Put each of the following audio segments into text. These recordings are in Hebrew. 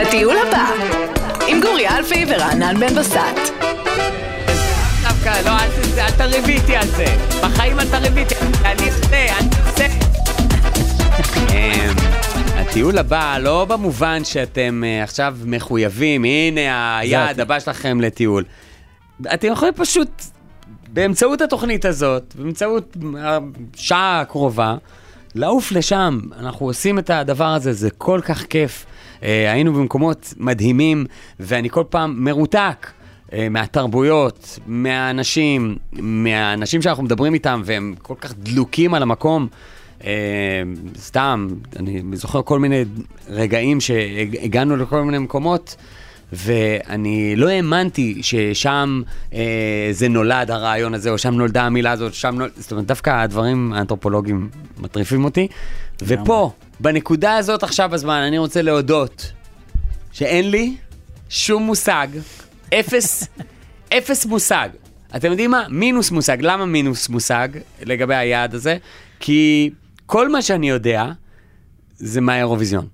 הטיול הבא, עם גורי אלפי ורענן בן בסט. דווקא, לא, אל תריביתי על זה. בחיים אל תריביתי. אני עושה. הטיול הבא, לא במובן שאתם עכשיו מחויבים, הנה היעד הבא שלכם לטיול. אתם יכולים פשוט, באמצעות התוכנית הזאת, באמצעות השעה הקרובה, לעוף לשם. אנחנו עושים את הדבר הזה, זה כל כך כיף. היינו במקומות מדהימים, ואני כל פעם מרותק מהתרבויות, מהאנשים שאנחנו מדברים איתם, והם כל כך דלוקים על המקום. סתם, אני זוכר כל מיני רגעים שהגענו לכל מיני מקומות, ואני לא האמנתי ששם זה נולד הרעיון הזה, או שם נולדה המילה הזאת, זאת אומרת, דווקא הדברים האנתרופולוגיים מטריפים אותי. ופה, בנקודה הזאת עכשיו בזמן, אני רוצה להודות שאין לי שום מושג, אפס מושג. אתם יודעים מה? מינוס מושג. למה מינוס מושג לגבי היעד הזה? כי כל מה שאני יודע זה מהאירוויזיון.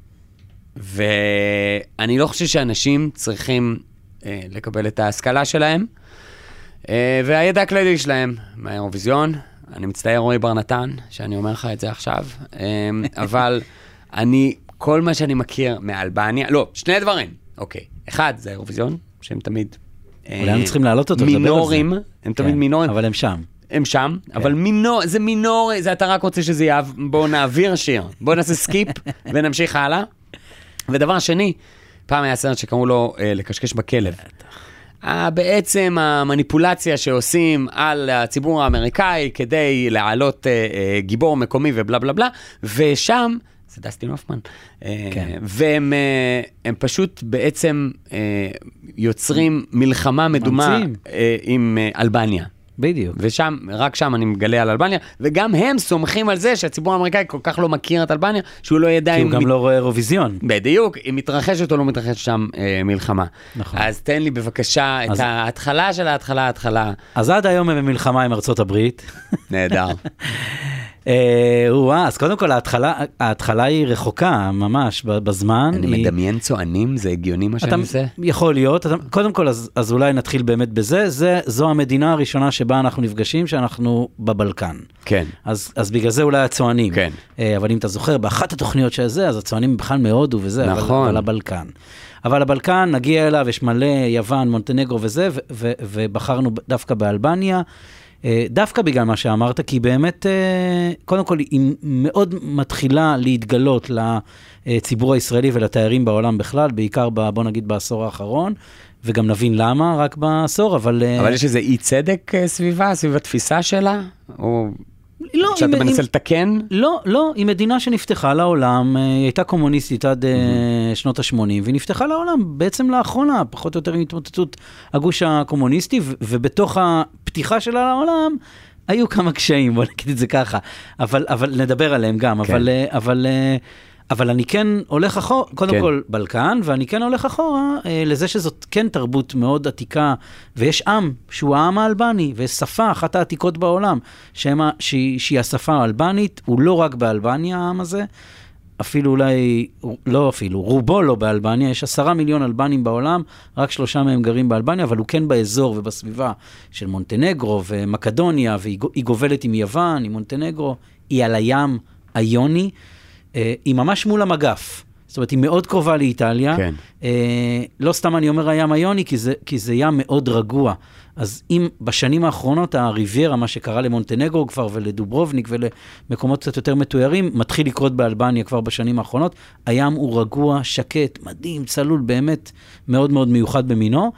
ואני לא חושב שאנשים צריכים לקבל את ההשכלה שלהם, והידע הכללי שלהם מהאירוויזיון. אני מצטער רועי בר נתן, שאני אומר לך את זה עכשיו, אבל כל מה שאני מכיר מאלבניה, לא, שני דברים, אוקיי. אחד, זה האירוויזיון, שהם תמיד אולי הם צריכים להעלות אותו, מינורים, הם תמיד מינורים. אבל הם שם. הם שם, אבל מינור, זה מינור, זה אתה רק רוצה שזה יעב, בואו נעביר שיר, בואו נעשה סקיפ ונמשיך הלאה. ודבר שני, פעם היה סרט שקראו לו לקשקש בכלב. בעצם המניפולציה שעושים על הציבור האמריקאי כדי להעלות גיבור מקומי ובלה בלה בלה, ושם, זה דסטין הופמן, והם פשוט בעצם יוצרים מלחמה מדומה עם אלבניה. בדיוק. ושם, רק שם אני מגלה על אלבניה, וגם הם סומכים על זה שהציבור האמריקאי כל כך לא מכיר את אלבניה, שהוא לא ידע כי הוא גם לא רואה אירוויזיון. בדיוק, אם מתרחשת או לא מתרחשת שם מלחמה. נכון. אז תן לי בבקשה את ההתחלה של ההתחלה. אז עד היום הם במלחמה עם ארצות הברית. נהדר. אז קודם כל ההתחלה היא רחוקה ממש בזמן. אני מדמיין צוענים, זה הגיוני מה שאני עושה? יכול להיות, קודם כל אז אולי נתחיל באמת בזה, זו המדינה הראשונה שבה אנחנו נפגשים, שאנחנו בבלקן. כן. אז בגלל זה אולי הצוענים. כן. אבל אם אתה זוכר, באחת התוכניות שזה, אז הצוענים בכלל מהודו וזה, נכון. אבל הבלקן. אבל הבלקן, נגיע אליו, יש מלא יוון, מונטנגרו וזה, ובחרנו דווקא באלבניה, דווקא בגלל מה שאמרת, כי באמת, קודם כל, היא מאוד מתחילה להתגלות לציבור הישראלי ולתיירים בעולם בכלל, בעיקר, בוא נגיד, בעשור האחרון, וגם נבין למה, רק בעשור, אבל יש איזה אי צדק סביבה, סביב התפיסה שלה? או לא, שאתה מנסה לתקן? לא, היא מדינה שנפתחה לעולם, היא הייתה קומוניסטית עד שנות ה-80, והיא נפתחה לעולם בעצם לאחרונה, פחות או יותר עם התמוטטות הגוש הקומוניסטי, ובתוך הפתיחה שלה לעולם, היו כמה קשיים, בוא נגיד את זה ככה, אבל נדבר עליהם גם, כן. אבל אני כן הולך אחורה, קודם כל בלקן, ואני כן הולך אחורה לזה שזאת כן תרבות מאוד עתיקה, ויש עם שהוא העם האלבני, ויש שפה, אחת העתיקות בעולם, שהיא השפה האלבנית, הוא לא רק באלבניה העם הזה, אפילו אולי, לא אפילו, רובו לא באלבניה, יש 10 מיליון אלבנים בעולם, רק 3 מהם גרים באלבניה, אבל הוא כן באזור ובסביבה של מונטנגרו ומקדוניה, והיא גובלת עם יוון, עם מונטנגרו, היא על הים היוני, היא ממש מול המגף, זאת אומרת, היא מאוד קרובה לאיטליה, כן. לא סתם אני אומר הים היוני, כי זה ים מאוד רגוע, אז אם בשנים האחרונות הריביירה, מה שקרה למונטנגרו כבר ולדוברובניק ולמקומות קצת יותר מתוארים, מתחיל לקרות באלבניה כבר בשנים האחרונות, הים הוא רגוע, שקט, מדהים, צלול, באמת מאוד מאוד מיוחד במינו,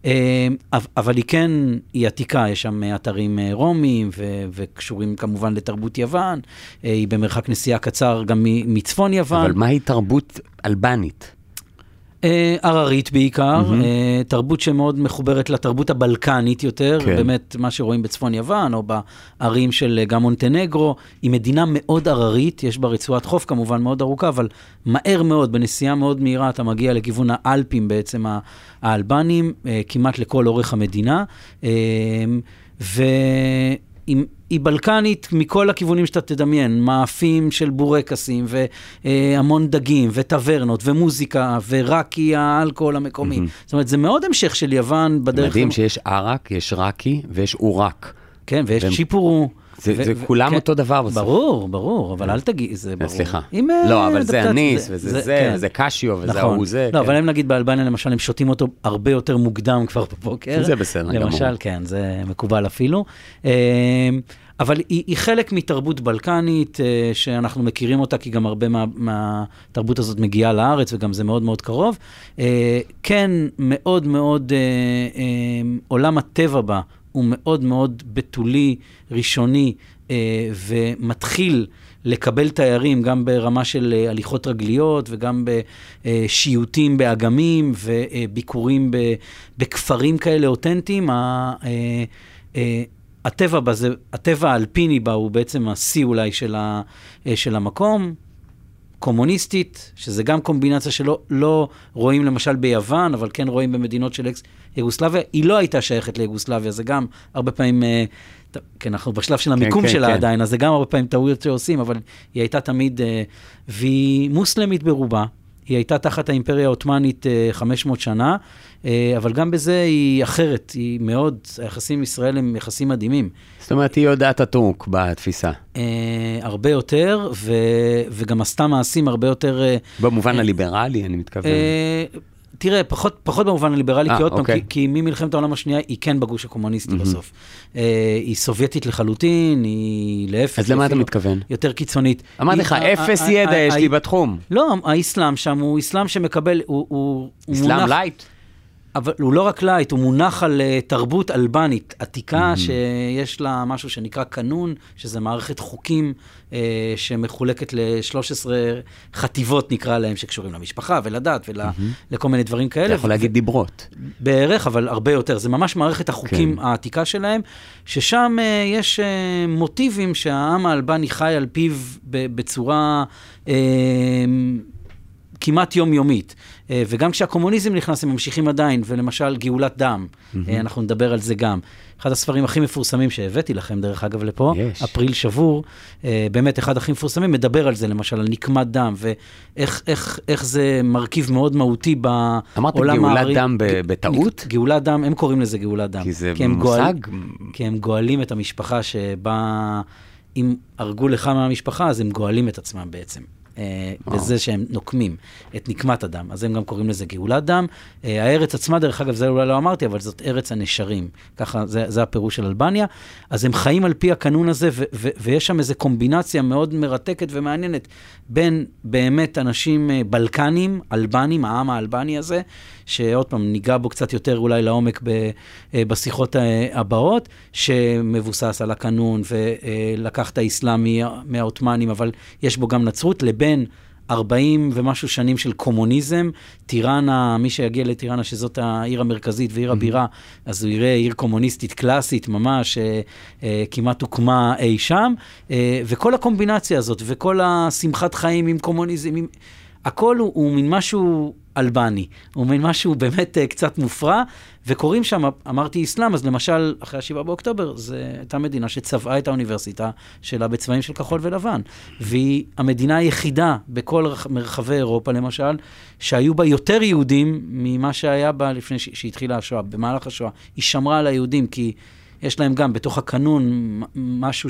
אבל היא עתיקה, יש שם אתרים רומיים וקשורים כמובן לתרבות יוון, היא במרחק נסיעה קצר גם מצפון יוון. אבל מהי תרבות אלבנית? עררית בעיקר, תרבות שמאוד מחוברת לתרבות הבלקנית יותר, באמת מה שרואים בצפון יוון, או בערים של גם מונטנגרו, היא מדינה מאוד עררית, יש בה רצועת חוף כמובן מאוד ארוכה, אבל מהר מאוד, בנסיעה מאוד מהירה, אתה מגיע לכיוון האלפים בעצם האלבנים, כמעט לכל אורך המדינה, היא בלקנית מכל הכיוונים שאתה תדמיין, מאפים של בורקסים, והמון דגים, וטברנות, ומוזיקה, ורקי האלכוהול המקומי. זאת אומרת, זה מאוד המשך של יוון בדרך... מדהים שיש ערק, יש רקי, ויש אורק. כן, ויש צ'יפורו. זה כולם אותו דבר. ברור, אבל אל תגיד, זה ברור. סליחה. לא, אבל זה אניס, וזה קשיו, וזה הוא זה. לא, אבל הם נגיד באלבניה, למשל, הם שותים אותו הרבה יותר מוקדם כבר בבוקר. זה בסדר גמור. למשל, כן, זה מקובל אפילו. אבל היא חלק מתרבות בלקנית, שאנחנו מכירים אותה, כי גם הרבה מהתרבות הזאת מגיעה לארץ, וגם זה מאוד מאוד קרוב. כן, מאוד מאוד עולם הטבע בה, הוא מאוד מאוד בתולי, ראשוני, ומתחיל לקבל תיירים גם ברמה של הליכות רגליות, וגם בשיוטים באגמים, וביקורים בכפרים כאלה אותנטיים. הטבע בה, הטבע האלפיני בה הוא בעצם השיא אולי של המקום. קומוניסטית, שזה גם קומבינציה שלא לא רואים למשל ביוון, אבל כן רואים במדינות של יוגוסלביה. היא לא הייתה שייכת ליוגוסלביה, זה גם הרבה פעמים, כן, אנחנו בשלב של המיקום שלה עדיין, אז זה גם הרבה פעמים טעויות שעושים, אבל היא הייתה תמיד, והיא מוסלמית ברובה, היא הייתה תחת האימפריה העות'מאנית 500 שנה, אבל גם בזה היא אחרת, היא מאוד, היחסים עם ישראל הם יחסים מדהימים. זאת אומרת, היא יודעת הטורק בתפיסה. הרבה יותר, וגם עשתה מעשים הרבה יותר... במובן הליברלי, אני מתכוון. תראה, פחות במובן הליברלי, כי עוד פעם, כי ממלחמת העולם השנייה היא כן בגוש הקומוניסטי בסוף. היא סובייטית לחלוטין, היא להפך. אז למה אתה מתכוון? יותר קיצונית. אמרתי לך, אפס ידע יש לי בתחום. לא, האסלאם שם הוא אסלאם שמקבל, אסלאם לייט? אבל הוא לא רק לייט, הוא מונח על תרבות אלבנית עתיקה, שיש לה משהו שנקרא קנון, שזה מערכת חוקים שמחולקת ל-13 חטיבות, נקרא להם, שקשורים למשפחה ולדת ולכל מיני דברים כאלה. אתה יכול להגיד דיברות. בערך, אבל הרבה יותר. זה ממש מערכת החוקים העתיקה שלהם, ששם יש מוטיבים שהעם האלבני חי על פיו בצורה... כמעט יומיומית. וגם כשהקומוניזם נכנס, הם ממשיכים עדיין, ולמשל גאולת דם, אנחנו נדבר על זה גם. אחד הספרים הכי מפורסמים שהבאתי לכם, דרך אגב, לפה, אפריל שבור, באמת אחד הכי מפורסמים, מדבר על זה, למשל, על נקמת דם, ואיך זה מרכיב מאוד מהותי בעולם... אמרת גאולת דם בטעות? גאולת דם, הם קוראים לזה גאולת דם. כי זה מושג? כי הם גואלים את המשפחה שבה, אם הרגו לך מהמשפחה, אז הם גואלים את עצמם בעצם. בזה שהם נוקמים את נקמת הדם, אז הם גם קוראים לזה גאולת דם. הארץ עצמה, דרך אגב, זה אולי לא אמרתי, אבל זאת ארץ הנשרים, ככה זה הפירוש של אלבניה. אז הם חיים על פי הקנון הזה, ויש שם איזו קומבינציה מאוד מרתקת ומעניינת, בין באמת אנשים בלקנים, אלבנים, העם האלבני הזה, שעוד פעם ניגע בו קצת יותר אולי לעומק בשיחות הבאות, שמבוסס על הקנון, ולקח את האסלאם מהעות'מאנים, אבל יש בו גם נצרות, לבין 40 ומשהו שנים של קומוניזם. טירנה, מי שיגיע לטירנה, שזאת העיר המרכזית ועיר הבירה, אז הוא יראה עיר קומוניסטית קלאסית, ממש כמעט הוקמה אי שם, וכל הקומבינציה הזאת, וכל השמחת חיים עם קומוניזם, הכל הוא מין משהו אלבני, הוא מין משהו באמת קצת מופרע, וקוראים שם, אמרתי אסלאם, אז למשל, אחרי 7 באוקטובר, זו הייתה מדינה שצבעה את האוניברסיטה שלה בצבעים של כחול ולבן, והיא המדינה היחידה בכל מרחבי אירופה, למשל, שהיו בה יותר יהודים ממה שהיה בה לפני שהתחילה השואה, במהלך השואה. היא שמרה על היהודים, כי יש להם גם בתוך הקנון משהו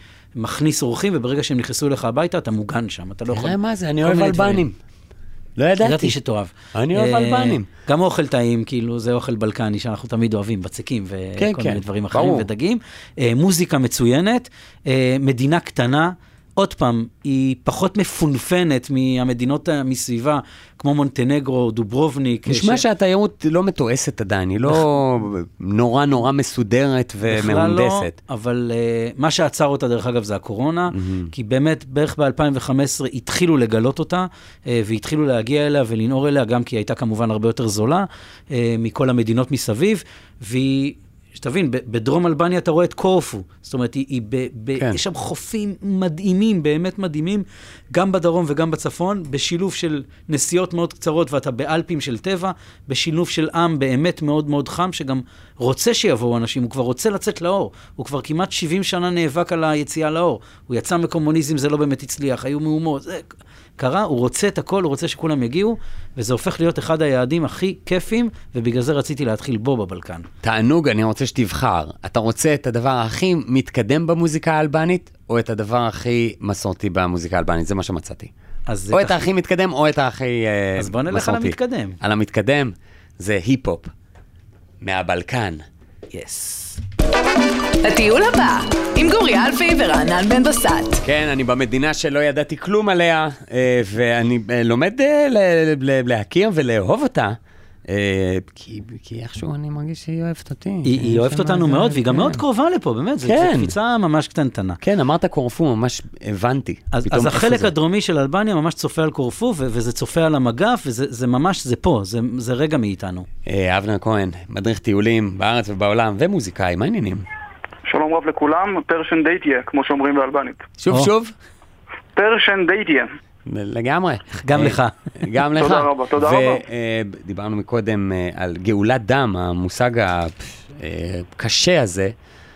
שמכניס אורחים, וברגע שהם נכנסו לך הביתה, אתה מוגן שם, אתה לא יכול... תראה מה זה, אני אוהב אלבנים. לא ידעתי שתאהב. אני אוהב אלבנים. גם אוכל טעים, כאילו זה אוכל בלקני שאנחנו תמיד אוהבים, בצקים וכל מיני דברים אחרים ודגים. מוזיקה מצוינת, מדינה קטנה, עוד פעם, היא פחות מפונפנת מהמדינות מסביבה, כמו מונטנגרו, דוברובניק. נשמע שהתיירות לא מתועסת עדיין, היא לא נורא נורא מסודרת ומהונדסת. בכלל לא, אבל מה שעצר אותה, דרך אגב, זה הקורונה, כי באמת בערך ב-2015 התחילו לגלות אותה, והתחילו להגיע אליה ולנעור אליה, גם כי היא הייתה כמובן הרבה יותר זולה, מכל המדינות מסביב, והיא... שתבין, בדרום אלבניה אתה רואה את קורפו, זאת אומרת, יש שם חופים מדהימים, באמת מדהימים, גם בדרום וגם בצפון, בשילוב של נסיעות מאוד קצרות, ואתה באלפים של טבע, בשילוב של עם באמת מאוד מאוד חם, שגם רוצה שיבואו אנשים, הוא כבר רוצה לצאת לאור, הוא כבר כמעט 70 שנה נאבק על היציאה לאור, הוא יצא מקומוניזם, זה לא באמת הצליח, היו מהומות, זה קרה, הוא רוצה את הכל, הוא רוצה שכולם יגיעו, וזה הופך להיות אחד היעדים הכי כיפים, ובגלל זה רציתי להתחיל בו בבלקן. תענוג, אני רוצה שתבחר. אתה רוצה את הדבר הכי מתקדם במוזיקה האלבנית, או את הדבר הכי מסורתי במוזיקה האלבנית? זה מה שמצאתי. או את הכי מתקדם, או את הכי מסורתי. אז בוא נלך על המתקדם. על המתקדם, זה היפ-הופ. מהבלקן. יס. הטיול הבא, עם גוריאל פי ורענן בן בסט. כן, אני במדינה שלא ידעתי כלום עליה, ואני לומד להכיר ולאהוב אותה, כי איכשהו אני מרגיש שהיא אוהבת אותי. היא אוהבת אותנו מאוד, והיא גם מאוד קרובה לפה, באמת, זו קפיצה ממש קטנטנה. כן, אמרת קורפו, ממש הבנתי. אז החלק הדרומי של אלבניה ממש צופה על קורפו, וזה צופה על המגף, וזה ממש, זה פה, זה רגע מאיתנו. אבנר כהן, מדריך טיולים בארץ ובעולם, ומוזיקאי, מה העניינים? שלום רב לכולם, פרשן דייטיה, כמו שאומרים באלבנית. שוב? פרשן דייטיה. לגמרי. גם לך. גם לך. תודה רבה, תודה רבה. ודיברנו מקודם על גאולת דם, המושג הקשה הזה.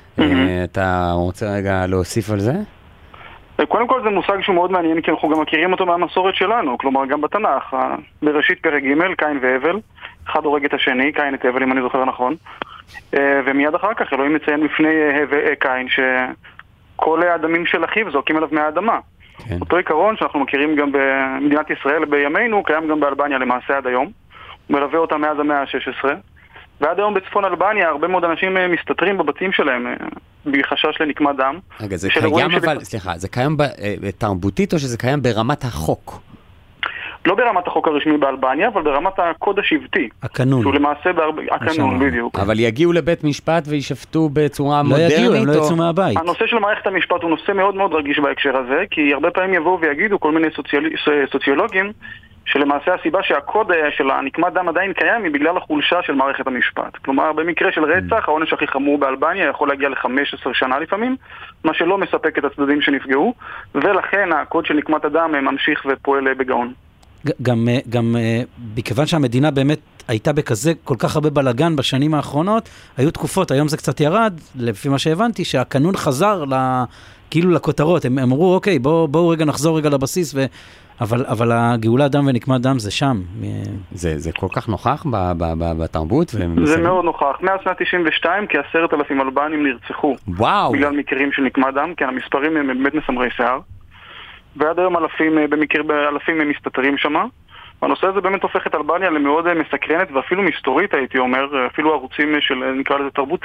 אתה רוצה רגע להוסיף על זה? קודם כל זה מושג שהוא מאוד מעניין, כי אנחנו גם מכירים אותו מהמסורת שלנו, כלומר גם בתנ"ך. בראשית פרק ג' קין והבל, אחד הורג את השני, קין את הבל אם אני זוכר נכון. ומיד אחר כך אלוהים מציין בפני קין שכל הדמים של אחיו זועקים אליו מהאדמה. כן. אותו עיקרון שאנחנו מכירים גם במדינת ישראל בימינו, קיים גם באלבניה למעשה עד היום. הוא מלווה אותה מאז המאה ה-16. ועד היום בצפון אלבניה הרבה מאוד אנשים מסתתרים בבתים שלהם בחשש לנקמת דם. רגע, זה קיים אבל, סליחה, זה קיים תרבותית או שזה קיים ברמת החוק? לא ברמת החוק הרשמי באלבניה, אבל ברמת הקוד השבטי. הקנון. שהוא למעשה הקנון, בדיוק. אבל יגיעו לבית משפט וישפטו בצורה מודרנית? לא יגיעו, הם לא יצאו מהבית. הנושא של מערכת המשפט הוא נושא מאוד מאוד רגיש בהקשר הזה, כי הרבה פעמים יבואו ויגידו כל מיני סוציולוגים, שלמעשה הסיבה שהקוד של הנקמת דם עדיין קיים היא בגלל החולשה של מערכת המשפט. כלומר, במקרה של רצח, העונש הכי חמור באלבניה יכול להגיע ל-15 שנה לפעמים, מה שלא מספק את הצדדים שנפגעו, ולכן הקוד של נקמת הדם ממשיך ופועל בגאון. גם בכיוון שהמדינה באמת הייתה בכזה כל כך הרבה בלגן בשנים האחרונות, היו תקופות, היום זה קצת ירד, לפי מה שהבנתי, שהקנון חזר כאילו לכותרות, הם אמרו, אוקיי, בואו רגע נחזור רגע לבסיס, אבל הגאולה דם ונקמת דם זה שם. זה כל כך נוכח בתרבות? זה מאוד נוכח. מאז שנת 92 כ10,000 אלבנים נרצחו. וואו. בגלל מקרים של נקמת דם, כי המספרים הם באמת מסמרי שיער. ועד היום אלפים מסתתרים שמה. והנושא הזה באמת הופך את אלבניה למאוד מסקרנת ואפילו מסתורית, הייתי אומר, אפילו ערוצים של, נקרא לזה, תרבות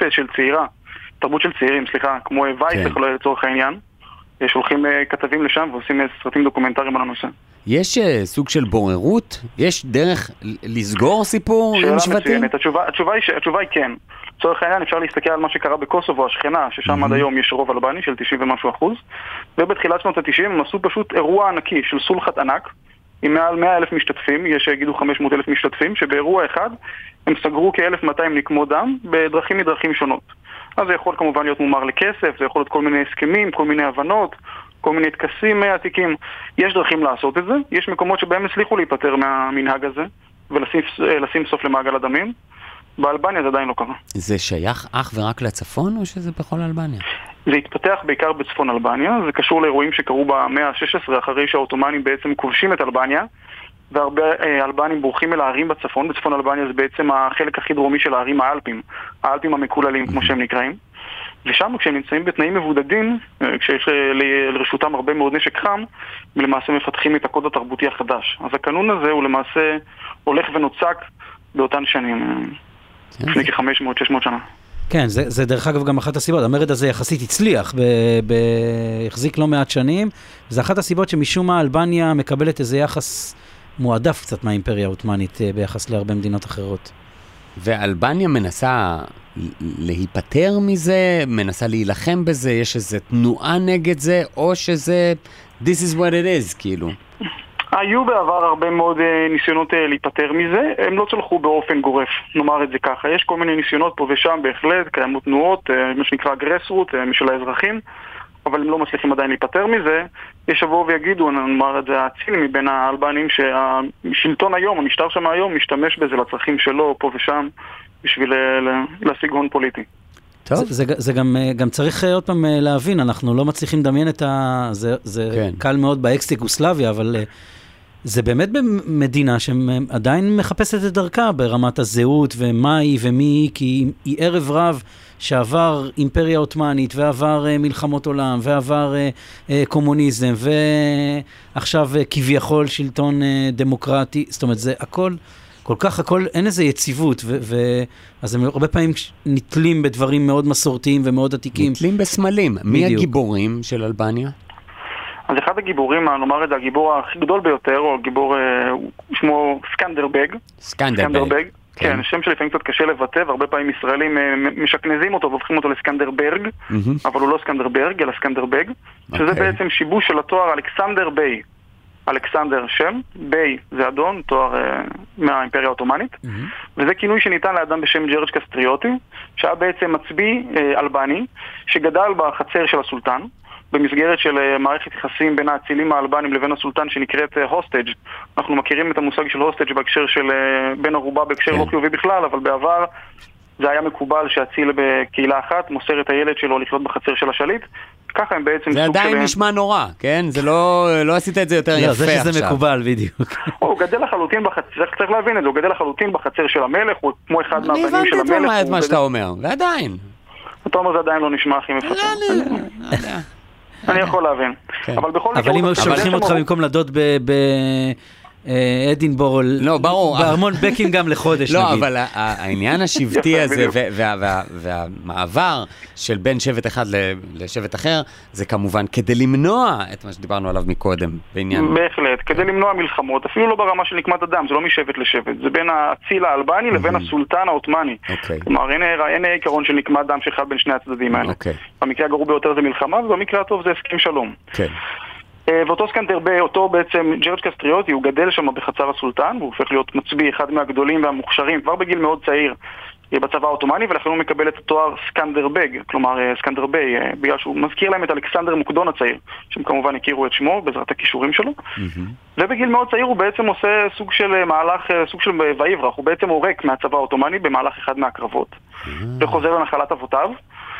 של צעירים, כמו וייס, לצורך העניין. שולחים כתבים לשם ועושים סרטים דוקומנטריים על הנושא. יש סוג של בוררות? יש דרך לסגור סיפור עם שבטים? התשובה היא כן. לצורך העניין אפשר להסתכל על מה שקרה בקוסובו, השכנה, ששם עד היום יש רוב אלבני של 90 ומשהו אחוז, ובתחילת שנות ה-90 הם עשו פשוט אירוע ענקי של סולחת ענק, עם מעל 100,000 משתתפים, יש שיגידו 500,000 משתתפים, שבאירוע אחד הם סגרו כ-1,200 נקמות דם מדרכים שונות. אז זה יכול כמובן להיות מומר לכסף, זה יכול להיות כל מיני הסכמים, כל מיני הבנות, כל מיני תקסים עתיקים. יש דרכים לעשות את זה, יש מקומות שבהם הצליחו להיפטר מהמנהג הזה, ולשים סוף למעגל הדמים. באלבניה זה עדיין לא קרה. זה שייך אך ורק לצפון, או שזה בכל אלבניה? זה התפתח בעיקר בצפון אלבניה, זה קשור לאירועים שקרו במאה ה-16, אחרי שהאוטומנים בעצם כובשים את אלבניה, והרבה אלבנים בורחים אל הערים בצפון. בצפון אלבניה זה בעצם החלק הכי דרומי של הערים האלפים המקוללים, כמו שהם נקראים. ושם כשהם נמצאים בתנאים מבודדים, כשיש לרשותם הרבה מאוד נשק חם, למעשה מפתחים את הקוד התרבותי החדש. אז הקנון הזה הוא למעשה הולך ונוצק באותן שנים, לפני כ-500-600 שנה. כן, זה דרך אגב גם אחת הסיבות. המרד הזה יחסית הצליח, החזיק לא מעט שנים. זה אחת הסיבות שמשום מה אלבניה מקבלת איזה יחס מועדף קצת מהאימפריה העות'מאנית ביחס להרבה מדינות אחרות. ואלבניה מנסה להיפטר מזה, מנסה להילחם בזה, יש איזו תנועה נגד זה, או שזה this is what it is, כאילו? היו בעבר הרבה מאוד ניסיונות להיפטר מזה, הם לא צלחו באופן גורף, נאמר את זה ככה. יש כל מיני ניסיונות פה ושם בהחלט, קיימות תנועות, מה שנקרא גרסרוט, משל האזרחים, אבל הם לא מצליחים עדיין להיפטר מזה. יש לבוא ויגידו, נאמר את זה, הציל מבין האלבנים שהשלטון היום, המשטר שם היום, משתמש בזה לצרכים שלו פה ושם, בשביל להשיג הון פוליטי. זה גם צריך עוד פעם להבין, אנחנו לא מצליחים לדמיין את זה קל מאוד באקס-יוגוסלביה, אבל זה באמת במדינה שעדיין מחפשת את דרכה ברמת הזהות ומה היא ומי היא, כי היא ערב רב שעבר אימפריה עות'מאנית ועבר מלחמות עולם ועבר קומוניזם ועכשיו כביכול שלטון דמוקרטי, זאת אומרת זה הכל כל כך הכל, אין איזה יציבות, אז הם הרבה פעמים נתלים בדברים מאוד מסורתיים ומאוד עתיקים. נתלים בסמלים. מי הגיבורים של אלבניה? אז אחד הגיבורים, נאמר את זה, הגיבור הכי גדול ביותר, או הגיבור, שמו סקנדרבג. סקנדרבג. כן, שם שלפעמים קצת קשה לבטא, והרבה פעמים ישראלים משכנזים אותו והופכים אותו לסקנדרברג, אבל הוא לא סקנדרברג, אלא סקנדרבג, שזה בעצם שיבוש של התואר אלכסנדר ביי. אלכסנדר שם, ביי זה אדון, תואר מהאימפריה העות'מאנית, וזה כינוי שניתן לאדם בשם ג'רג' קסטריוטי, שהיה בעצם מצביא אלבני, שגדל בחצר של הסולטן, במסגרת של מערכת יחסים בין האצילים האלבנים לבין הסולטן שנקראת הוסטג'. אנחנו מכירים את המושג של הוסטג' בהקשר של בן ערובה, בהקשר לא חיובי בכלל, אבל בעבר זה היה מקובל שהציל בקהילה אחת מוסר את הילד שלו לחיות בחצר של השליט. ככה הם בעצם זה עדיין נשמע נורא, כן? זה לא עשית את זה יותר יפה עכשיו. זה שזה מקובל, בדיוק. הוא גדל לחלוטין בחצר, צריך להבין את זה, הוא גדל לחלוטין בחצר של המלך, הוא כמו אחד מהבנים של המלך. אני הבנתי את מה שאתה אומר, ועדיין. אתה אומר זה עדיין לא נשמע הכי מפתח. לא יודע. אני יכול להבין. אבל אם שולחים אותך במקום לדוד אדינבורו, בארמון בקינגהאם לחודש, נגיד. לא, אבל העניין השבטי הזה והמעבר של בין שבט אחד לשבט אחר, זה כמובן כדי למנוע את מה שדיברנו עליו מקודם, בעניין. בהחלט, כדי למנוע מלחמות, אפילו לא ברמה של נקמת הדם, זה לא משבט לשבט, זה בין האציל האלבני לבין הסולטן העות'מאני. כלומר, אין עיקרון של נקמת דם שחל בין שני הצדדים האלה. במקרה הגרוע ביותר זה מלחמה, ובמקרה הטוב זה הסכם שלום. ואותו סקנדרבג, אותו בעצם ג'רג' קסטריוטי, הוא גדל שם בחצר הסולטן, והוא הופך להיות מצביא אחד מהגדולים והמוכשרים, כבר בגיל מאוד צעיר בצבא העות'מאני, ולכן הוא מקבל את התואר סקנדרבג, כלומר סקנדרבג, בגלל שהוא מזכיר להם את אלכסנדר מוקדון הצעיר, שהם כמובן הכירו את שמו בעזרת הכישורים שלו, ובגיל מאוד צעיר הוא בעצם עושה סוג של מהלך, סוג של ויברח, הוא עורק מהצבא העות'מאני במהלך אחד מהקרבות, וחוזר לנחלת אבותיו.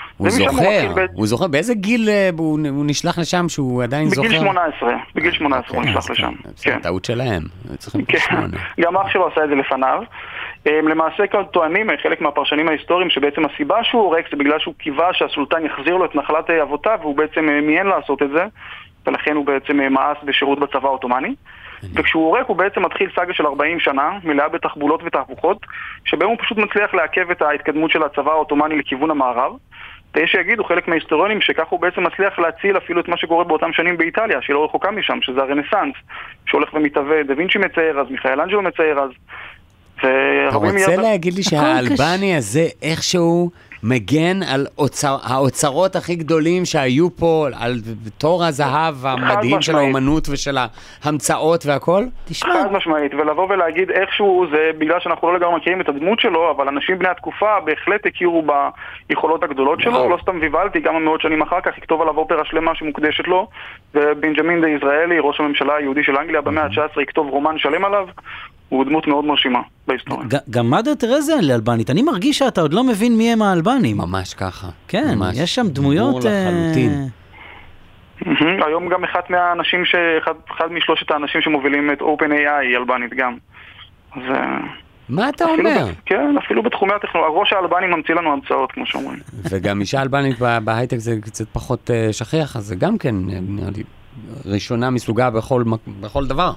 הוא זוכר, באיזה גיל הוא נשלח לשם שהוא עדיין זוכר? בגיל 18 הוא נשלח לשם. טעות שלהם, צריכים לשמונה. גם אח שלו עשה את זה לפניו. למעשה כאן טוענים, חלק מהפרשנים ההיסטוריים, שבעצם הסיבה שהוא עורק זה בגלל שהוא קיווה שהסולטן יחזיר לו את נחלת אבותיו, והוא בעצם מיין לעשות את זה, ולכן הוא בעצם מאס בשירות בצבא העות'מאני. וכשהוא עורק הוא בעצם מתחיל סאגה של 40 שנה, מלאה בתחבולות ותהפוכות, שבהם הוא פשוט מצליח לעכב את ההתקדמות של הצבא העות'מאני לכיוון המערב. ויש שיגידו חלק מההיסטוריונים שכך הוא בעצם מצליח להציל אפילו את מה שקורה באותם שנים באיטליה, שהיא לא רחוקה משם, שזה הרנסנס, שהולך ומתהווה, דה וינצ'י מצייר אז, מיכאלנג'לו מצייר אז. אתה רוצה להגיד לי שהאלבני הזה איכשהו מגן על האוצרות הכי גדולים שהיו פה, על תור הזהב המדהים של האומנות ושל ההמצאות והכל? חד משמעית, ולבוא ולהגיד איכשהו זה בגלל שאנחנו לא לגמרי מכירים את הדמות שלו, אבל אנשים בני התקופה בהחלט הכירו ביכולות הגדולות שלו, לא סתם ויוולטי, גם מאות שנים אחר כך יכתוב עליו אופרה שלמה שמוקדשת לו, ובנג'מין דיזראלי, ראש הממשלה היהודי של אנגליה במאה ה-19, יכתוב רומן שלם עליו. הוא דמות מאוד מרשימה בהיסטוריה. גם מאדר תרזה אין לאלבנית. אני מרגיש שאתה עוד לא מבין מי הם האלבנים. ממש ככה. כן, יש שם דמויות... היום גם אחד משלושת האנשים שמובילים את OpenAI היא אלבנית גם. מה אתה אומר? כן, אפילו בתחומי הטכנולוגיה. הראש האלבני ממציא לנו המצאות, כמו שאומרים. וגם אישה אלבנית בהייטק זה קצת פחות שכיח, אז זה גם כן ראשונה מסוגה בכל דבר.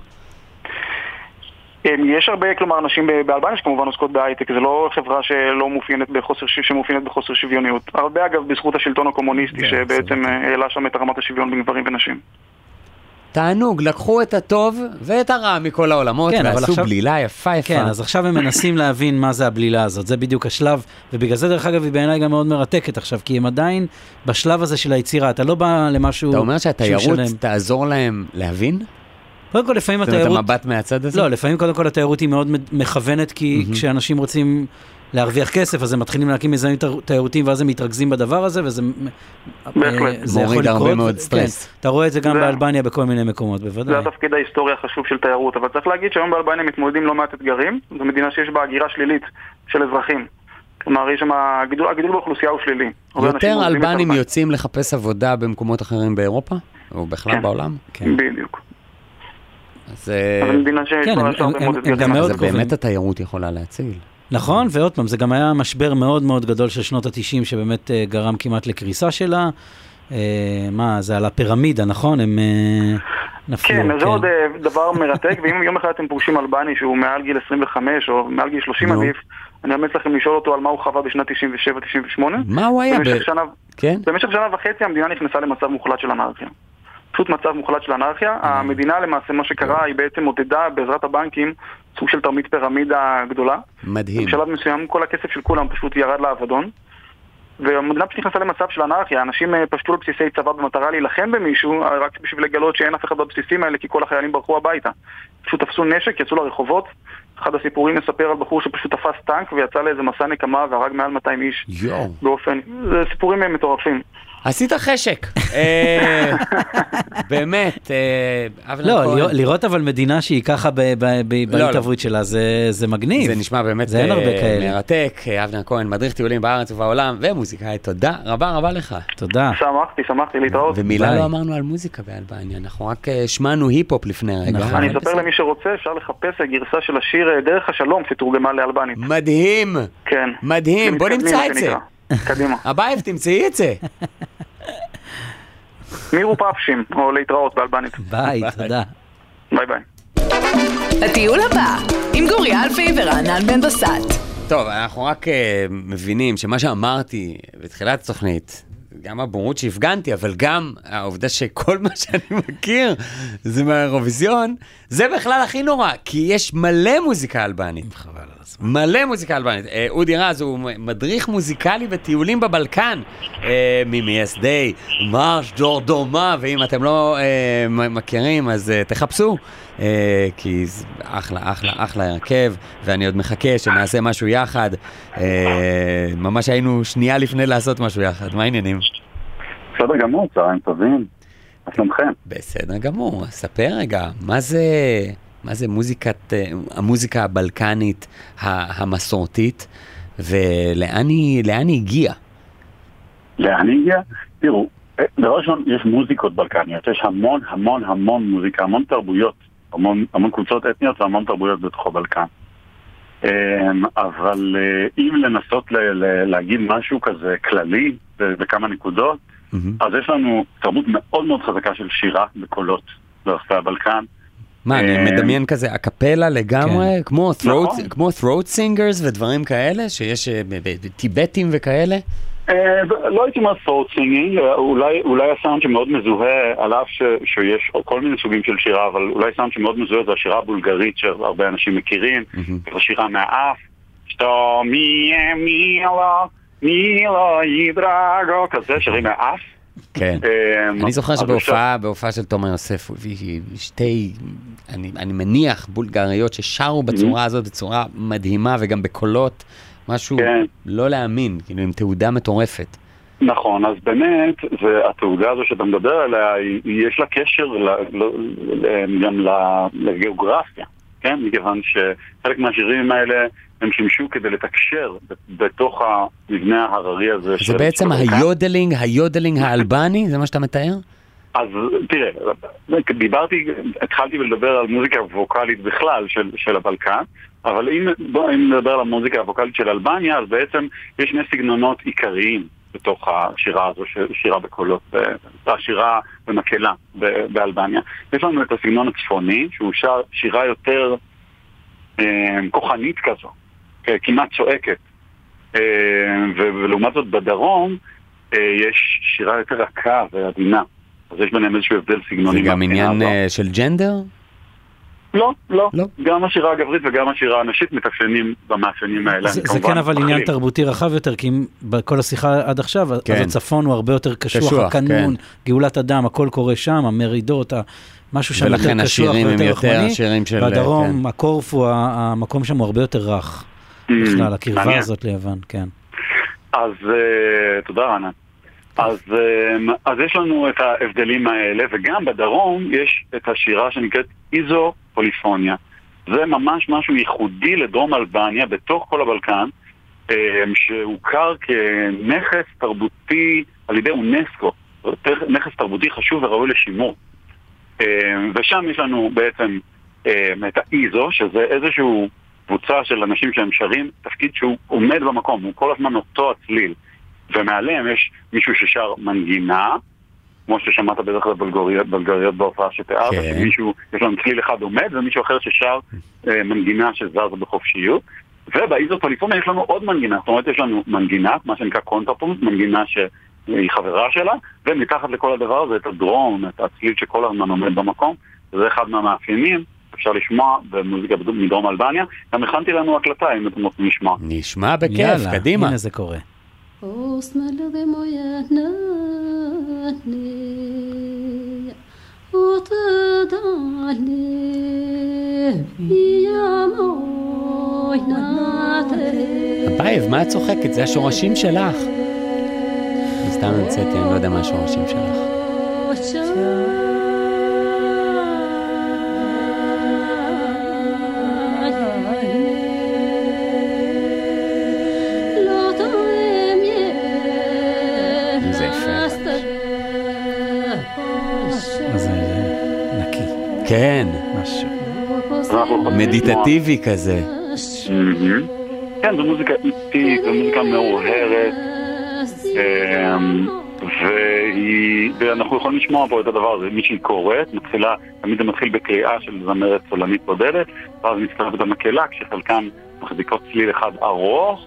יש הרבה, כלומר, אנשים באלבניה שכמובן עוסקות בהייטק, זה לא חברה שלא מאופיינת בחוסר שוויוניות. הרבה אגב בזכות השלטון הקומוניסטי שבעצם העלה שם את רמת השוויון בין גברים ונשים. תענוג, לקחו את הטוב ואת הרע מכל העולמות ועשו בלילה יפה. כן, אז עכשיו הם מנסים להבין מה זה הבלילה הזאת, זה בדיוק השלב, ובגלל זה דרך אגב היא בעיניי גם מאוד מרתקת עכשיו, כי הם עדיין בשלב הזה של היצירה, אתה לא בא למשהו... אתה אומר שהתיירות תעזור להם להבין? קודם כל, לפעמים זאת אומרת, התיירות... המבט מהצד הזה? לא, לפעמים קודם כל התיירות היא מאוד מכוונת, כי כשאנשים רוצים להרוויח כסף, אז הם מתחילים להקים מיזמים תיירותיים, ואז הם מתרכזים בדבר הזה, וזה מוריד הרבה מאוד סטרס. אתה רואה את זה גם באלבניה בכל מיני מקומות, בוודאי. זה התפקיד ההיסטורי החשוב של תיירות, אבל צריך להגיד שהיום באלבניה מתמודדים לא מעט אתגרים, זו מדינה שיש בה הגירה שלילית של אזרחים. כלומר, יש שם, הגידול באוכלוסייה הוא שלילי. יותר אלבנים יוצאים לחפש עבודה במקומות אחרים באירופה? או בכלל בעולם? בדיוק. אז מדינה שיש בה הרבה מאוד אתגרים. אז באמת התיירות יכולה להציל. נכון, ועוד פעם, זה גם היה משבר מאוד מאוד גדול של שנות ה-90, שבאמת גרם כמעט לקריסה שלה. זה על הפירמידה, נכון? הם נפלו. כן, זה עוד דבר מרתק, ואם יום אחד אתם פוגשים אלבני שהוא מעל גיל 25 או מעל גיל 30 עדיף, אני אמץ לכם לשאול אותו על מה הוא חווה בשנת 97-98. מה הוא היה? במשך שנה וחצי המדינה נכנסה למצב מוחלט של אנרכיה. פשוט מצב מוחלט של אנרכיה. המדינה למעשה מה שקרה היא בעצם מודדה בעזרת הבנקים סוג של תרמית פירמידה גדולה. מדהים. בשלב מסוים כל הכסף של כולם פשוט ירד לאבדון. והמדינה פשוט נכנסה למצב של אנרכיה. אנשים פשטו לבסיסי צבא במטרה להילחם במישהו, רק בשביל לגלות שאין אף אחד בבסיסים האלה, כי כל החיילים ברחו הביתה. פשוט תפסו נשק, יצאו לרחובות. אחד הסיפורים מספר על בחור שפשוט תפס טנק ויצא לאיזה מסע נקמה והרג מעל 200 איש. באופן, זה סיפורים מטורפים. עשית חשק. באמת. לא, לראות אבל מדינה שהיא ככה בהתעברות שלה, זה מגניב. זה נשמע באמת מרתק. אבנר כהן, מדריך טיולים בארץ ובעולם, ומוזיקאי. תודה רבה לך. תודה. שמחתי להתראות. ומילה לא אמרנו על מוזיקה באלבניה, אנחנו רק שמענו היפ-הופ לפני רגע. אני אספר למי שרוצה, אפשר לחפש הגרסה של השיר דרך השלום שתורגמה לאלבנית. מדהים. כן. מדהים, בוא נמצא את זה. קדימה. הבייב, תמצאי את זה. מירו פאפשים, או להתראות באלבנית. ביי, תודה. ביי ביי. הטיול הבא, עם גוריאלפי ורענן בן בסט. טוב, אנחנו רק מבינים שמה שאמרתי בתחילת התוכנית, גם הבורות שהפגנתי, אבל גם העובדה שכל מה שאני מכיר זה מהאירוויזיון, זה בכלל הכי נורא, כי יש מלא מוזיקה אלבנית. חבל על הזמן. מלא מוזיקה אלבנית. אודי רז הוא מדריך מוזיקלי וטיולים בבלקן, ממייסדי מרש דורדומה, ואם אתם לא מכירים, אז תחפשו, כי זה אחלה הרכב, ואני עוד מחכה שנעשה משהו יחד. ממש היינו שנייה לפני לעשות משהו יחד. מה העניינים? בסדר גמור, צהריים טובים. אצלכם. בסדר גמור. ספר רגע, מה זה המוזיקה הבלקנית המסורתית, ולאן היא הגיעה? לאן היא הגיעה? תראו, דבר ראשון, יש מוזיקות בלקניות, יש המון מוזיקה, המון תרבויות, המון קבוצות אתניות והמון תרבויות בתוך הבלקן. אבל אם לנסות להגיד משהו כזה כללי בכמה נקודות, אז יש לנו תרבות מאוד מאוד חזקה של שירה בקולות ברחבי הבלקן. מה, אני מדמיין כזה אקפלה לגמרי, כמו throat singers ודברים כאלה, שיש טיבטים וכאלה? לא הייתי אומר throat singing, אולי הסאונד שמאוד מזוהה, על אף שיש כל מיני סוגים של שירה, אבל אולי הסאונד שמאוד מזוהה זה השירה הבולגרית שהרבה אנשים מכירים, השירה מהאף, שתו מילו ידרגו, כזה שירים מהאף. כן, אני זוכר שבהופעה של תומר יוסף, שתי, אני מניח בולגריות ששרו בצורה הזאת, בצורה מדהימה וגם בקולות, משהו לא להאמין, כאילו עם תעודה מטורפת. נכון, אז באמת, התעודה הזו שאתה מדבר עליה, יש לה קשר גם לגיאוגרפיה, כן? מכיוון שחלק מהשירים האלה הם שימשו כדי לתקשר בתוך המבנה ההררי הזה. זה בעצם היודלינג האלבני? זה מה שאתה מתאר? אז תראה, התחלתי לדבר על מוזיקה ווקלית בכלל של הבלקן, אבל אם נדבר על המוזיקה הווקלית של אלבניה, אז בעצם יש שני סגנונות עיקריים בתוך השירה הזו, שירה בקולות, השירה במקהלה באלבניה. יש לנו את הסגנון הצפוני, שהוא שירה יותר כוחנית כזו, כמעט צועקת. ולעומת זאת בדרום, יש שירה יותר רכה ועדינה. אז יש ביניהם איזשהו הבדל סגנוני. זה גם עניין של ג'נדר? לא. גם השירה הגברית וגם השירה הנשית מתאפיינים במאפיינים האלה. זה כן אבל עניין תרבותי רחב יותר, כי בכל השיחה עד עכשיו, אז הצפון הוא הרבה יותר קשוח, הקנון, גאולת אדם, הכל קורה שם, המרידות, משהו שם יותר קשוח ויותר רחמני, והדרום, הקורפו, המקום שם הוא הרבה יותר רך, בכלל, הקרבה הזאת ליוון, כן. אז תודה רענן. אז יש לנו את ההבדלים האלה, וגם בדרום יש את השירה שנקראת איזופוליפוניה. זה ממש משהו ייחודי לדרום אלבניה, בתוך כל הבלקן, שהוכר כנכס תרבותי על ידי אונסקו, נכס תרבותי חשוב וראוי לשימור. ושם יש לנו בעצם את האיזו, שזה איזשהו קבוצה של אנשים שהם שרים, תפקיד שהוא עומד במקום, הוא כל הזמן אותו הצליל. ומעליהם יש מישהו ששר מנגינה, כמו ששמעת בדרך כלל בלגריות בהופעה שתיארת, שמישהו, יש לנו צליל אחד עומד, ומישהו אחר ששר מנגינה שזז בחופשיות. ובאיזופוליפוניה יש לנו עוד מנגינה, זאת אומרת יש לנו מנגינה, מה שנקרא קונטרפונט, מנגינה שהיא חברה שלה, ומתחת לכל הדבר הזה את הדרום, את הצליל שכל הזמן עומד במקום, זה אחד מהמאפיינים, אפשר לשמוע במוזיקה מדרום אלבניה. גם הכנתי לנו הקלטה, אם אתם רוצים לשמוע. נשמע בכיף, קדימה. הנה זה קורה. אבייב, מה את צוחקת? זה השורשים שלך. סתם נמצאתי, אני לא יודע מה השורשים שלך. כן, משהו מדיטטיבי כזה. כן, זו מוזיקה איטית, זו מוזיקה מאוהרת, ואנחנו יכולים לשמוע פה את הדבר הזה. מישהי קוראת, תמיד זה מתחיל בקריאה של זמרת סולנית בודדת, ואז מצטרפת המקהלה, כשחלקן מחזיקות צליל אחד ארוך,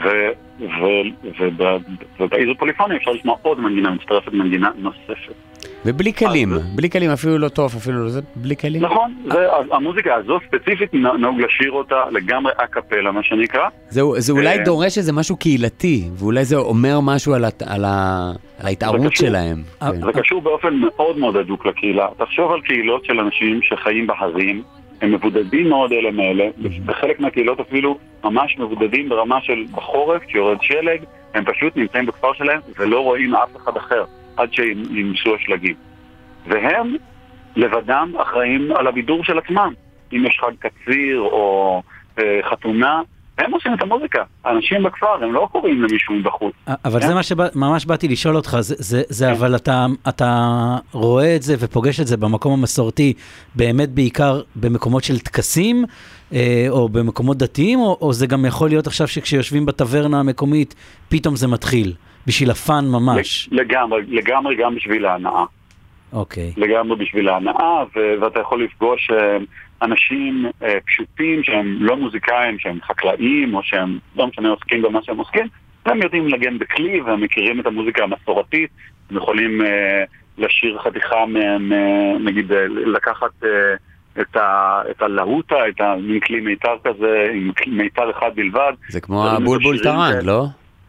ובאיזופוליפוניה אפשר לשמוע עוד מנגינה, מצטרפת מנגינה נוספת. ובלי כלים, בלי כלים, אפילו לא טוב, אפילו לא זה, בלי כלים. נכון, המוזיקה הזו ספציפית נהוג לשיר אותה לגמרי אקפלה, מה שנקרא. זה אולי דורש איזה משהו קהילתי, ואולי זה אומר משהו על ההתערות שלהם. זה קשור באופן מאוד מאוד הדוק לקהילה. תחשוב על קהילות של אנשים שחיים בהרים, הם מבודדים מאוד אלה מאלה, בחלק מהקהילות אפילו ממש מבודדים ברמה של בחורף, כשיורד שלג, הם פשוט נמצאים בכפר שלהם ולא רואים אף אחד אחר. עד שימסו השלגים. והם לבדם אחראים על הבידור של עצמם. אם יש חג קציר או חתונה, הם עושים את המוזיקה. האנשים בכפר, הם לא קוראים למישהו מבחוץ. אבל זה מה שממש באתי לשאול אותך, אבל אתה רואה את זה ופוגש את זה במקום המסורתי, באמת בעיקר במקומות של טקסים, או במקומות דתיים, או זה גם יכול להיות עכשיו שכשיושבים בטברנה המקומית, פתאום זה מתחיל. בשביל הפן ממש. לגמרי גם בשביל ההנאה. אוקיי. לגמרי בשביל ההנאה, ואתה יכול לפגוש אנשים פשוטים שהם לא מוזיקאים, שהם חקלאים, או שהם לא משנה עוסקים במה שהם עוסקים, והם יודעים לגן בכלי, והם מכירים את המוזיקה המסורתית, הם יכולים לשיר חתיכה, נגיד לקחת את הלהוטה, את מין כלי מיתר כזה, עם מיתר אחד בלבד. זה כמו הבולבול טרנג, לא?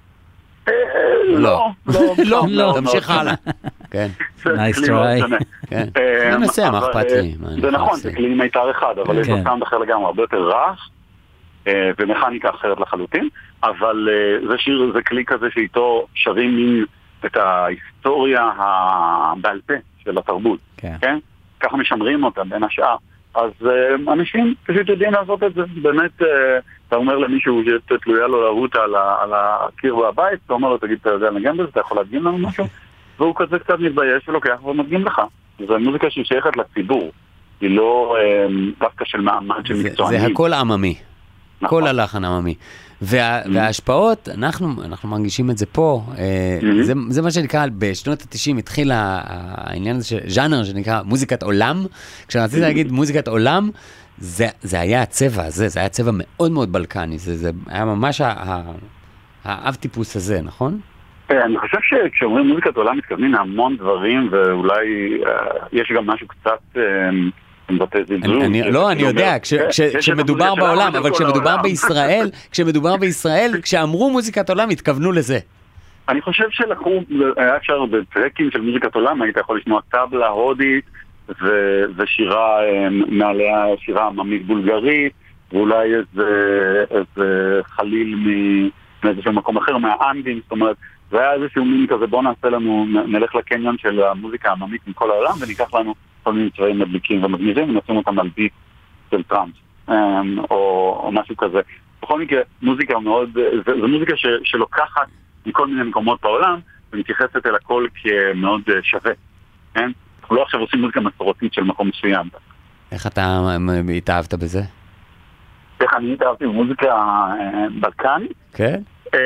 לא, תמשיך הלאה. כן. Nice try. ננסה, מה אכפת לי? זה נכון, זה כלי מיתר אחד, אבל יש לו טעם אחר לגמרי, הרבה יותר רך, ומכניקה אחרת לחלוטין, אבל זה כלי כזה שאיתו שרים את ההיסטוריה בעל פה של התרבות. כן? ככה משמרים אותה בין השאר. אז אנשים פשוט יודעים לעשות את זה. באמת, אתה אומר למישהו שתלויה לו להרוטה על הקיר והבית, אתה אומר לו, תגיד, אתה יודע לנגן בזה, אתה יכול להדגים לנו משהו? והוא כזה קצת מתבייש ולוקח ומדגים לך. זו מוזיקה שהיא שייכת לציבור. היא לא דווקא של מעמד של מקצוענים. זה הכל עממי. כל הלחן עממי. וההשפעות, אנחנו מרגישים את זה פה, זה מה שנקרא, בשנות ה-90 התחיל העניין הזה, ז'אנר שנקרא מוזיקת עולם. כשרציתי להגיד מוזיקת עולם, זה היה הצבע הזה, זה היה צבע מאוד מאוד בלקני, זה היה ממש האב טיפוס הזה, נכון? אני חושב שכשאומרים מוזיקת עולם מתכוונים המון דברים, ואולי יש גם משהו קצת לא, אני יודע, כשמדובר בעולם, אבל כשמדובר בישראל, כשאמרו מוזיקת עולם, התכוונו לזה. אני חושב שלקחו, היה אפשר בטרקים של מוזיקת עולם, היית יכול לשמוע טבלה הודית, ושירה מעליה, שירה עממית בולגרית, ואולי איזה חליל מאיזשהו מקום אחר, מהאנדים, זאת אומרת, זה היה איזשהו מין כזה, בוא נעשה לנו, נלך לקניון של המוזיקה העממית מכל העולם, וניקח לנו כל מיני צבעים מדליקים ומגניבים, ונשים אותם על ביט של טראמפ, או משהו כזה. בכל מקרה, מוזיקה מאוד, זו מוזיקה שלוקחת מכל מיני מקומות בעולם, ומתייחסת אל הכל כמאוד שווה. אנחנו לא עכשיו עושים מוזיקה מסורתית של מקום מסוים. איך אתה התאהבת בזה? איך אני התאהבתי במוזיקה בלקנית? כן.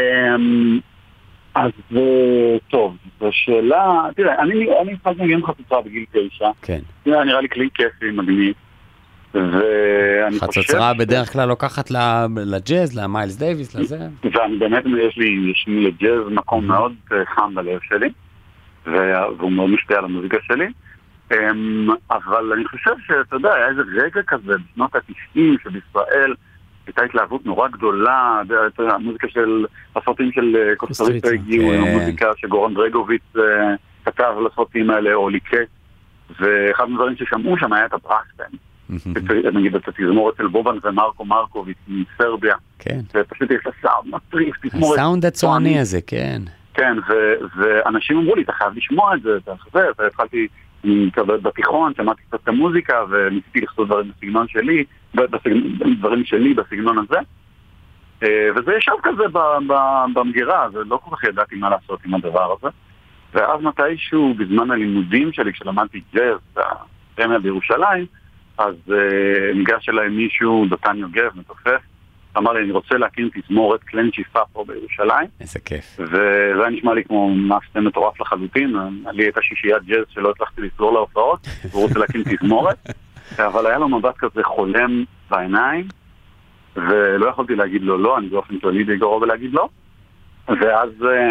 אז טוב, זו שאלה, תראה, אני התחלתי לנגן חצוצרה בגיל 9. כן. זה נראה לי כלי כיפי, מגניב. ואני חושב... חצוצרה בדרך כלל לוקחת לג'אז, למיילס דייביס, לזה. ואני באמת, יש לי לג'אז מקום מאוד חם בלב שלי, והוא מאוד משפיע על המוזיקה שלי. אבל אני חושב שאתה יודע, היה איזה רגע כזה בשנות ה-90 שבישראל הייתה התלהבות נורא גדולה, המוזיקה של הסרטים של קוסטריצה הגיעו, המוזיקה שגורן דרגוביץ כתב לסרטים האלה, או ליקט, ואחד מהדברים ששמעו שם היה את הברקסטן. נגיד את התזמורת של בובן ומרקו מרקוביץ מסרביה, ופשוט יש לה סאונד מטריף, הסאונד הצועני הזה, כן. כן, ואנשים אמרו לי, אתה חייב לשמוע את זה, והתחלתי בתיכון, שמעתי קצת את המוזיקה, וניסיתי לכתוב דברים בסגנון שלי, דברים שלי בסגנון הזה, וזה ישב כזה במגירה, לא כל כך ידעתי מה לעשות עם הדבר הזה, ואז מתישהו בזמן הלימודים שלי, כשלמדתי ג'אז באקדמיה בירושלים, אז ניגש אליי מישהו, דותן יוגב, מתופף, אמר לי, אני רוצה להקים תזמורת קלנצ'י פה בירושלים. איזה כיף. וזה היה נשמע לי כמו מעשה מטורף לחלוטין. לי הייתה שישיית ג'אז שלא הצלחתי לסלור להופעות, והוא רוצה להקים תזמורת. אבל היה לו מבט כזה חולם בעיניים, ולא יכולתי להגיד לו לא, אני באופן כללי די גרוע ולהגיד לא. ואז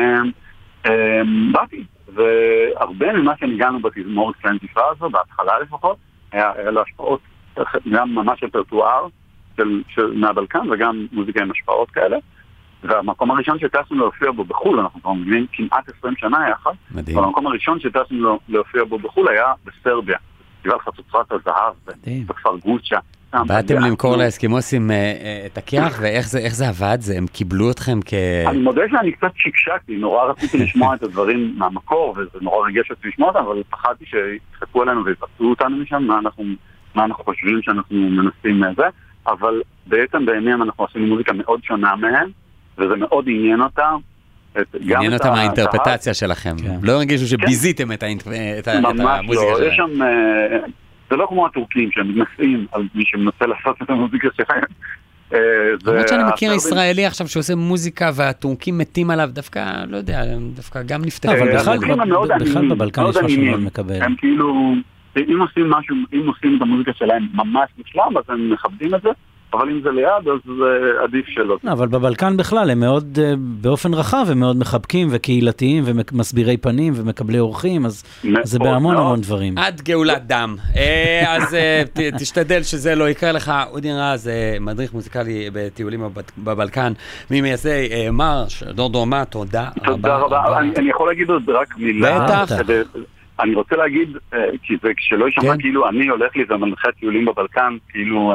באתי, והרבה ממה שניגענו בתזמורת קלנצ'י הזו, בהתחלה לפחות, היה לו השפעות, גם ממש רפרטואר, מהבלקן וגם מוזיקה עם השפעות כאלה, והמקום הראשון שטסנו להופיע בו בחול, אנחנו כבר מבינים כמעט 20 שנה יחד, אבל המקום הראשון שטסנו להופיע בו בחול היה בסרביה, בגלל חצוצרת הזהב בכפר גוצ'ה. באתם למכור לאסקימוסים את הכיח, ואיך זה עבד? הם קיבלו אתכם אני מודה שאני קצת שקשקתי, נורא רציתי לשמוע את הדברים מהמקור, וזה נורא רגש אותי לשמוע אותם, אבל פחדתי שיחכו עלינו ויפצעו אותנו משם, מה אנחנו חושבים שאנחנו מנסים מזה, אבל בעצם בעיניהם אנחנו עשינו מוזיקה מאוד שונה מהם, וזה מאוד עניין אותם. עניין אותם האינטרפטציה שלכם. לא הרגישו שביזיתם את המוזיקה שלהם. יש שם, זה לא כמו הטורקים שהם מתנסים על מי שמנסה לעשות את המוזיקה שלהם. למרות שאני מכיר ישראלי עכשיו שעושה מוזיקה והטורקים מתים עליו, דווקא, לא יודע, דווקא גם נפתח. אבל בכלל בבלקן יש משהו מאוד מקבל. הם כאילו, אם עושים משהו, אם עושים את המוזיקה שלהם ממש נשלם, אז הם מכבדים את זה, אבל אם זה ליד, אז עדיף שלא. אבל בבלקן בכלל הם מאוד, באופן רחב, הם מאוד מחבקים וקהילתיים ומסבירי פנים ומקבלי אורחים, אז זה בהמון דברים. עד גאולת דם. אז תשתדל שזה לא יקרה לך. אודי רז, מדריך מוזיקלי בטיולים בבלקן, ממייסדי מרש, דורדורמה, תודה רבה. תודה רבה. אני יכול להגיד עוד רק מילה. בטח. אני רוצה להגיד, כי זה כשלא ישמע כאילו אני הולך לי ומנחה טיולים בבלקן, כאילו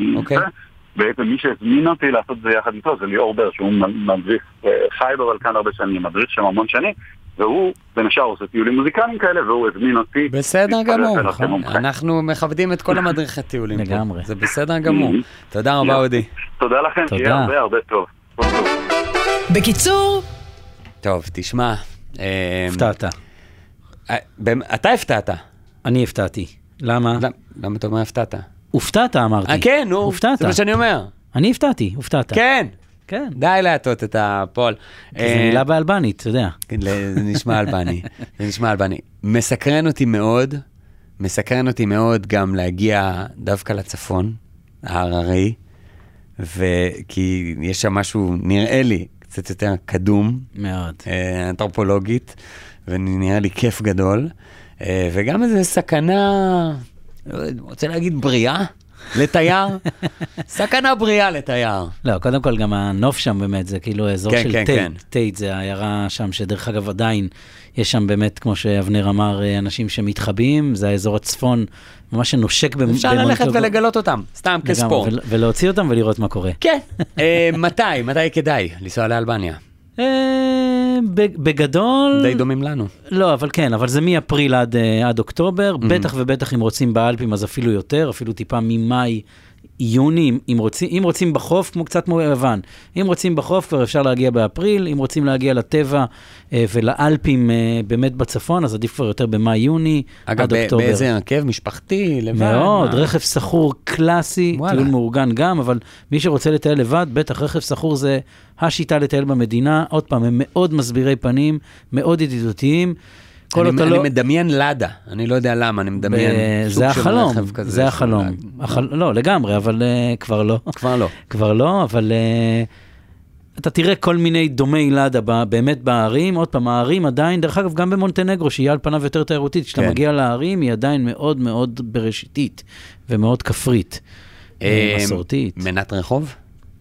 בעצם מי שהזמין אותי לעשות זה יחד איתו, זה ליאור בר, שהוא מדריך חי בבלקן הרבה שנים, מדריך שם המון שנים, והוא בין השאר עושה טיולים מוזיקליים כאלה, והוא הזמין אותי. בסדר גמור, אנחנו מכבדים את כל המדריכי טיולים. לגמרי. זה בסדר גמור. תודה רבה אודי. תודה לכם, שיהיה הרבה טוב. בקיצור, טוב, תשמע. הפתעת. אתה הפתעת. אני הפתעתי. למה? למה אתה אומר הפתעת? הופתעת אמרתי. כן, נו. זה מה שאני אומר. אני הפתעתי, הופתעת. כן. כן. די להטות את הפועל. כי זה מילה באלבנית, אתה יודע. זה נשמע אלבני. זה נשמע אלבני. מסקרן אותי מאוד גם להגיע דווקא לצפון, ההררי, כי יש שם משהו, נראה לי, קצת יותר קדום. מאוד. אנתרופולוגית. ונראה לי כיף גדול, וגם איזו סכנה רוצה להגיד בריאה? לתייר? סכנה בריאה לתייר. לא, קודם כל גם הנוף שם באמת, זה כאילו אזור כן, של כן, טייט. כן. טייט זה העיירה שם, שדרך אגב עדיין יש שם באמת, כמו שאבנר אמר, אנשים שמתחבאים, זה האזור הצפון, ממש שנושק אפשר ללכת ולגלות אותם, סתם כספורט. ולהוציא אותם ולראות מה קורה. כן. מתי כדאי לנסוע לאלבניה? בגדול... די דומים לנו. לא, אבל כן, אבל זה מאפריל עד אוקטובר, בטח ובטח אם רוצים באלפים, אז אפילו יותר, אפילו טיפה ממאי, יוני, אם רוצים בחוף, קצת כמו יוון, אם רוצים בחוף כבר אפשר להגיע באפריל, אם רוצים להגיע לטבע ולאלפים באמת בצפון, אז עדיף כבר יותר במאי-יוני, עד אוקטובר. אגב, באיזה הרכב משפחתי, לבד? מאוד, רכב סחור קלאסי, טיול מאורגן גם, אבל מי שרוצה לטייל לבד, בטח רכב סחור זה השיטה לטייל במדינה, עוד פעם, הם מאוד מסבירי פנים, מאוד ידידותיים, אני מדמיין לדה, אני לא יודע למה, אני מדמיין סוג של רכב כזה. זה החלום, לא, לגמרי, אבל כבר לא. כבר לא, אבל אתה תראה כל מיני דומי לדה באמת בערים, עוד פעם, הערים עדיין, דרך אגב, גם במונטנגרו, שהיא על פניו יותר תיירותית, כשאתה מגיע לערים, היא עדיין מאוד מאוד בראשיתית, ומאוד כפרית, מסורתית. מנת רחוב?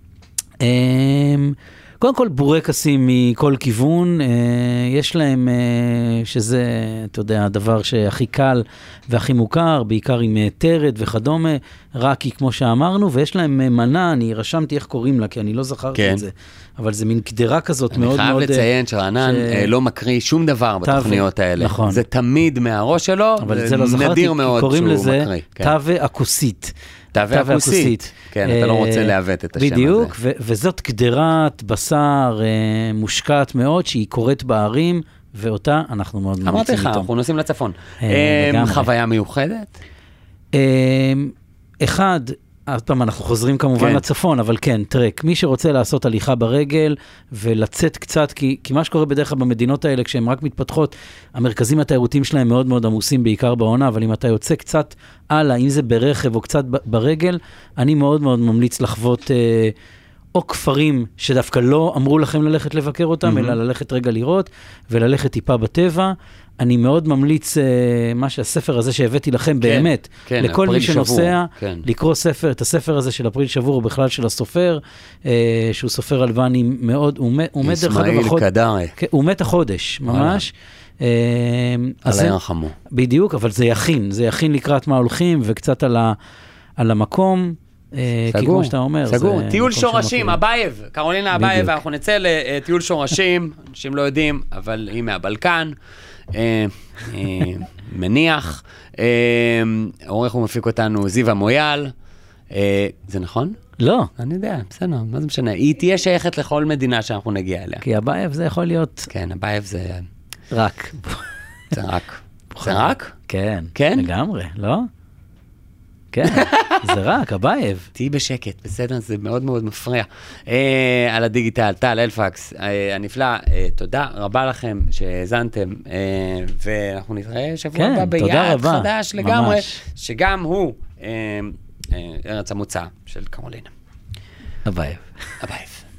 קודם כל בורקסים מכל כיוון, יש להם, שזה, אתה יודע, הדבר שהכי קל והכי מוכר, בעיקר עם טרד וכדומה, רק היא כמו שאמרנו, ויש להם מנה, אני רשמתי איך קוראים לה, כי אני לא זכרתי את זה, אבל זה מין קדרה כזאת מאוד מאוד... אני חייב לציין שרענן לא מקריא שום דבר בתוכניות האלה. נכון. זה תמיד מהראש שלו, זה נדיר מאוד שהוא מקריא. קוראים לזה תווה אקוסית. תווה אקוסית. כן, אתה לא רוצה להוות את השם הזה. בדיוק, וזאת קדרת בשר מושקעת מאוד, שהיא קורית בערים, ואותה אנחנו מאוד ממליצים אמרתי לך, איתו. אנחנו נוסעים לצפון. חוויה מיוחדת? אחד, עוד פעם אנחנו חוזרים כמובן לצפון, אבל כן, טרק, מי שרוצה לעשות הליכה ברגל ולצאת קצת, כי מה שקורה בדרך כלל במדינות האלה, כשהן רק מתפתחות, המרכזים התיירותיים שלהם מאוד מאוד עמוסים בעיקר בעונה, אבל אם אתה יוצא קצת הלאה, אם זה ברכב או קצת ברגל, אני מאוד מאוד ממליץ לחוות או כפרים שדווקא לא אמרו לכם ללכת לבקר אותם, אלא ללכת רגע לראות וללכת טיפה בטבע. אני מאוד ממליץ מה שהספר הזה שהבאתי לכם באמת, לכל מי שנוסע, לקרוא ספר, את הספר הזה של אפריל שבור, או בכלל של הסופר, שהוא סופר אלבני מאוד, הוא מת דרך אגב, ישמעאל קדרי. הוא מת החודש, ממש. על ירחמו. בדיוק, אבל זה יכין לקראת מה הולכים, וקצת על המקום, כי כמו שאתה אומר, סגור, טיול שורשים, אבייב, קרולינה אבייב, אנחנו נצא לטיול שורשים, אנשים לא יודעים, אבל היא מהבלקן, מניח, עורך ומפיק אותנו זיווה מויאל, זה נכון? לא. אני יודע, בסדר, מה זה משנה, היא תהיה שייכת לכל מדינה שאנחנו נגיע אליה. כי אבייב זה יכול להיות... כן, אבייב זה... רק. זה רק. זה רק? כן. כן? לגמרי, לא? כן, זה רק, אבייב. תהי בשקט, בסדר, זה מאוד מאוד מפריע. על הדיגיטל, טל אלפקס, הנפלא, תודה רבה לכם שהזנתם, ואנחנו נתראה שבוע הבא ביעד חדש לגמרי, שגם הוא ארץ המוצא של קרולינה. אבייב. אבייב.